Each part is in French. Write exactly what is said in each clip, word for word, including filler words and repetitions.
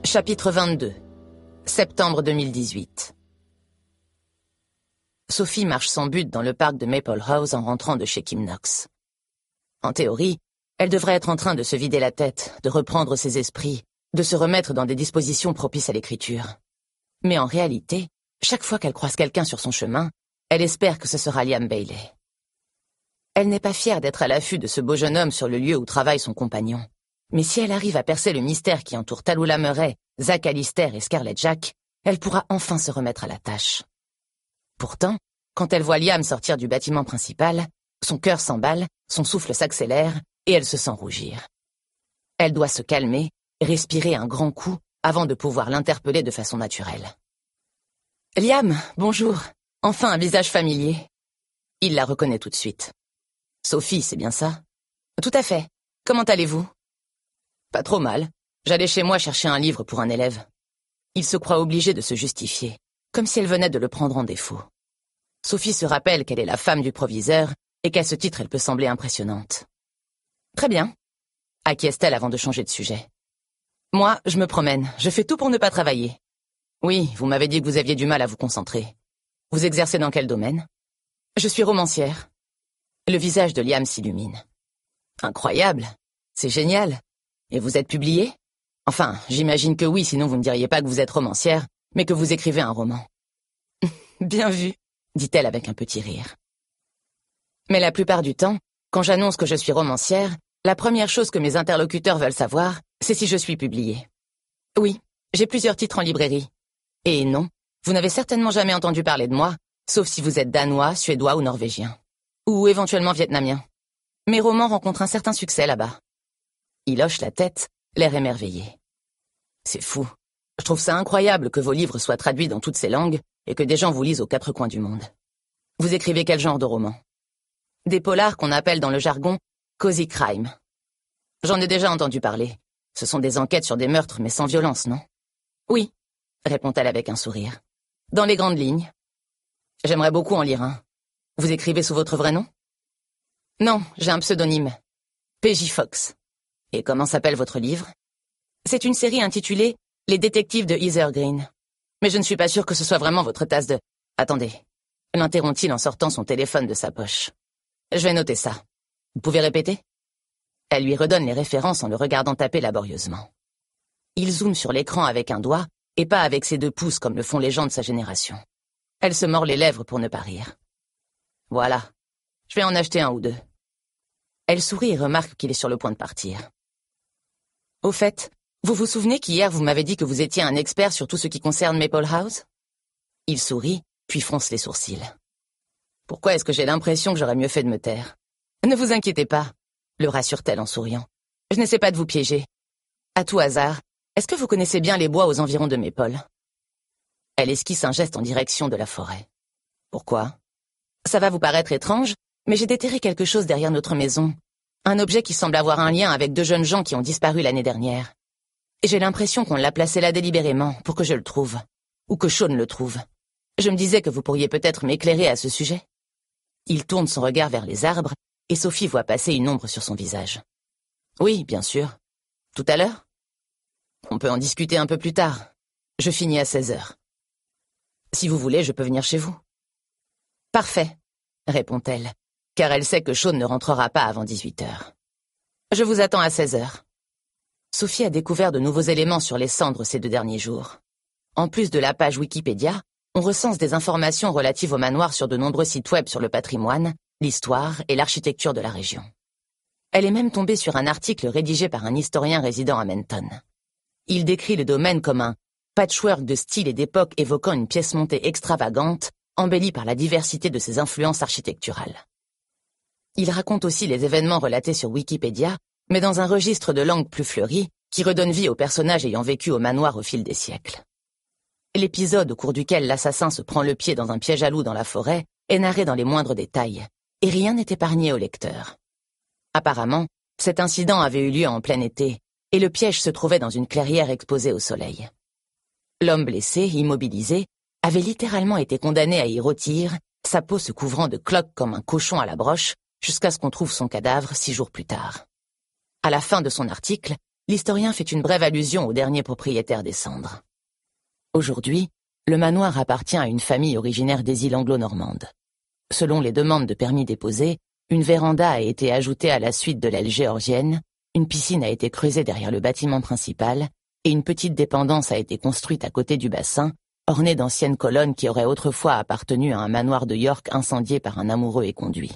Chapitre vingt-deux. Septembre deux mille dix-huit. Sophie marche sans but dans le parc de Maple House en rentrant de chez Kim Knox. En théorie, elle devrait être en train de se vider la tête, de reprendre ses esprits, de se remettre dans des dispositions propices à l'écriture. Mais en réalité, chaque fois qu'elle croise quelqu'un sur son chemin, elle espère que ce sera Liam Bailey. Elle n'est pas fière d'être à l'affût de ce beau jeune homme sur le lieu où travaille son compagnon. Mais si elle arrive à percer le mystère qui entoure Tallulah Murray, Zach Allister et Scarlett Jack, elle pourra enfin se remettre à la tâche. Pourtant, quand elle voit Liam sortir du bâtiment principal, son cœur s'emballe, son souffle s'accélère et elle se sent rougir. Elle doit se calmer, respirer un grand coup avant de pouvoir l'interpeller de façon naturelle. « Liam, bonjour. Enfin un visage familier. » Il la reconnaît tout de suite. « Sophie, c'est bien ça ?»« Tout à fait. Comment allez-vous ?»« Pas trop mal. J'allais chez moi chercher un livre pour un élève. » Il se croit obligé de se justifier, comme si elle venait de le prendre en défaut. Sophie se rappelle qu'elle est la femme du proviseur et qu'à ce titre elle peut sembler impressionnante. « Très bien. » acquiesce-t-elle avant de changer de sujet. « Moi, je me promène. Je fais tout pour ne pas travailler. »« Oui, vous m'avez dit que vous aviez du mal à vous concentrer. Vous exercez dans quel domaine ?»« Je suis romancière. » Le visage de Liam s'illumine. « Incroyable. C'est génial. Et vous êtes publiée ? Enfin, j'imagine que oui, sinon vous ne diriez pas que vous êtes romancière, mais que vous écrivez un roman. »« Bien vu, » dit-elle avec un petit rire. Mais la plupart du temps, quand j'annonce que je suis romancière, la première chose que mes interlocuteurs veulent savoir, c'est si je suis publiée. Oui, j'ai plusieurs titres en librairie. Et non, vous n'avez certainement jamais entendu parler de moi, sauf si vous êtes danois, suédois ou norvégien. Ou éventuellement vietnamien. Mes romans rencontrent un certain succès là-bas. Il hoche la tête, l'air émerveillé. C'est fou. Je trouve ça incroyable que vos livres soient traduits dans toutes ces langues et que des gens vous lisent aux quatre coins du monde. Vous écrivez quel genre de roman ? Des polars qu'on appelle dans le jargon « cozy crime ». J'en ai déjà entendu parler. Ce sont des enquêtes sur des meurtres, mais sans violence, non ? Oui, répond-elle avec un sourire. Dans les grandes lignes. J'aimerais beaucoup en lire un. Vous écrivez sous votre vrai nom ? Non, j'ai un pseudonyme. P J Fox. Et comment s'appelle votre livre ? C'est une série intitulée « Les détectives de Heather Green ». Mais je ne suis pas sûre que ce soit vraiment votre tasse de... Attendez. L'interrompt-il en sortant son téléphone de sa poche. Je vais noter ça. Vous pouvez répéter ? Elle lui redonne les références en le regardant taper laborieusement. Il zoome sur l'écran avec un doigt et pas avec ses deux pouces comme le font les gens de sa génération. Elle se mord les lèvres pour ne pas rire. Voilà. Je vais en acheter un ou deux. Elle sourit et remarque qu'il est sur le point de partir. Au fait, vous vous souvenez qu'hier vous m'avez dit que vous étiez un expert sur tout ce qui concerne Maple House ? Il sourit, puis fronce les sourcils. Pourquoi est-ce que j'ai l'impression que j'aurais mieux fait de me taire ? Ne vous inquiétez pas, le rassure-t-elle en souriant. Je n'essaie pas de vous piéger. À tout hasard, est-ce que vous connaissez bien les bois aux environs de Maple ? Elle esquisse un geste en direction de la forêt. Pourquoi ? Ça va vous paraître étrange, mais j'ai déterré quelque chose derrière notre maison. Un objet qui semble avoir un lien avec deux jeunes gens qui ont disparu l'année dernière. Et j'ai l'impression qu'on l'a placé là délibérément pour que je le trouve. Ou que Sean le trouve. Je me disais que vous pourriez peut-être m'éclairer à ce sujet. Il tourne son regard vers les arbres et Sophie voit passer une ombre sur son visage. Oui, bien sûr. Tout à l'heure ? On peut en discuter un peu plus tard. Je finis à seize heures. Si vous voulez, je peux venir chez vous. Parfait, répond-elle, car elle sait que Sean ne rentrera pas avant dix-huit heures. Je vous attends à seize heures. Sophie a découvert de nouveaux éléments sur les cendres ces deux derniers jours. En plus de la page Wikipédia, on recense des informations relatives au manoir sur de nombreux sites web sur le patrimoine, l'histoire et l'architecture de la région. Elle est même tombée sur un article rédigé par un historien résidant à Menton. Il décrit le domaine comme un patchwork de styles et d'époques évoquant une pièce montée extravagante, embellie par la diversité de ses influences architecturales. Il raconte aussi les événements relatés sur Wikipédia, mais dans un registre de langue plus fleuri, qui redonne vie aux personnages ayant vécu au manoir au fil des siècles. L'épisode au cours duquel l'assassin se prend le pied dans un piège à loup dans la forêt est narré dans les moindres détails, et rien n'est épargné au lecteur. Apparemment, cet incident avait eu lieu en plein été, et le piège se trouvait dans une clairière exposée au soleil. L'homme blessé, immobilisé, avait littéralement été condamné à y rôtir, sa peau se couvrant de cloques comme un cochon à la broche, jusqu'à ce qu'on trouve son cadavre six jours plus tard. À la fin de son article, l'historien fait une brève allusion au dernier propriétaire des cendres. Aujourd'hui, le manoir appartient à une famille originaire des îles anglo-normandes. Selon les demandes de permis déposées, une véranda a été ajoutée à la suite de l'aile géorgienne, une piscine a été creusée derrière le bâtiment principal et une petite dépendance a été construite à côté du bassin, ornée d'anciennes colonnes qui auraient autrefois appartenu à un manoir de York incendié par un amoureux éconduit.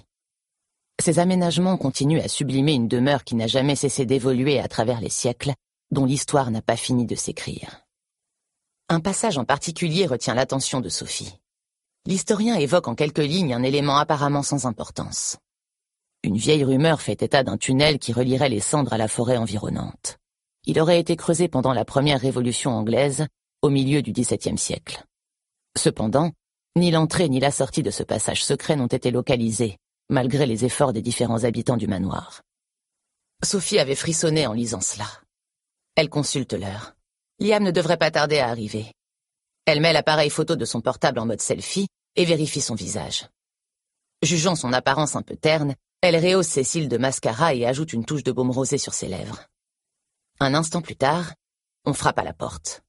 Ces aménagements continuent à sublimer une demeure qui n'a jamais cessé d'évoluer à travers les siècles, dont l'histoire n'a pas fini de s'écrire. Un passage en particulier retient l'attention de Sophie. L'historien évoque en quelques lignes un élément apparemment sans importance. Une vieille rumeur fait état d'un tunnel qui relierait les cendres à la forêt environnante. Il aurait été creusé pendant la première révolution anglaise, au milieu du dix-septième siècle. Cependant, ni l'entrée ni la sortie de ce passage secret n'ont été localisés, malgré les efforts des différents habitants du manoir. Sophie avait frissonné en lisant cela. Elle consulte l'heure. Liam ne devrait pas tarder à arriver. Elle met l'appareil photo de son portable en mode selfie et vérifie son visage. Jugeant son apparence un peu terne, elle rehausse ses cils de mascara et ajoute une touche de baume rosé sur ses lèvres. Un instant plus tard, on frappe à la porte.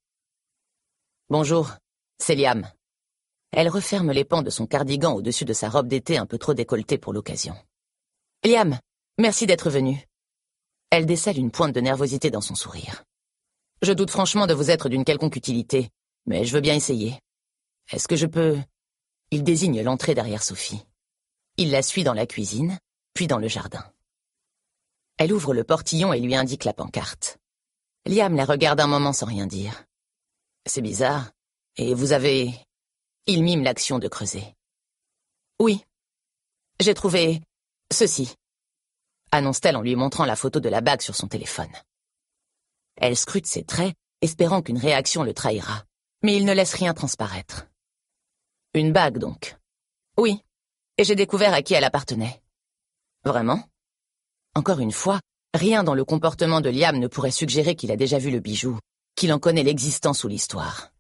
« Bonjour, c'est Liam. » Elle referme les pans de son cardigan au-dessus de sa robe d'été un peu trop décolletée pour l'occasion. « Liam, merci d'être venu. » Elle décèle une pointe de nervosité dans son sourire. « Je doute franchement de vous être d'une quelconque utilité, mais je veux bien essayer. Est-ce que je peux... » Il désigne l'entrée derrière Sophie. Il la suit dans la cuisine, puis dans le jardin. Elle ouvre le portillon et lui indique la pancarte. Liam la regarde un moment sans rien dire. « C'est bizarre. Et vous avez... » Il mime l'action de creuser. « Oui. J'ai trouvé... ceci. » Annonce-t-elle en lui montrant la photo de la bague sur son téléphone. Elle scrute ses traits, espérant qu'une réaction le trahira, mais il ne laisse rien transparaître. « Une bague, donc. »« Oui. Et j'ai découvert à qui elle appartenait. »« Vraiment ?» Encore une fois, rien dans le comportement de Liam ne pourrait suggérer qu'il a déjà vu le bijou, qu'il en connaît l'existence ou l'histoire.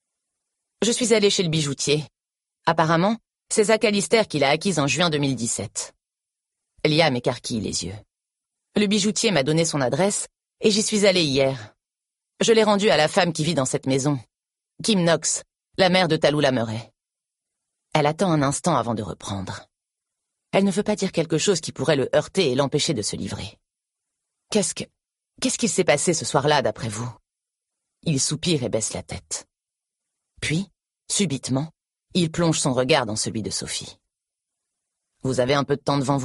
« Je suis allée chez le bijoutier. Apparemment, c'est Zach Alister qui l'a acquise en juin deux mille dix-sept. » Liam écarquille les yeux. « Le bijoutier m'a donné son adresse et j'y suis allée hier. Je l'ai rendue à la femme qui vit dans cette maison, Kim Knox, la mère de Tallulah Murray. » Elle attend un instant avant de reprendre. Elle ne veut pas dire quelque chose qui pourrait le heurter et l'empêcher de se livrer. « Qu'est-ce que... Qu'est-ce qu'il s'est passé ce soir-là, d'après vous ?» Il soupire et baisse la tête. Puis, subitement, il plonge son regard dans celui de Sophie. « Vous avez un peu de temps devant vous ?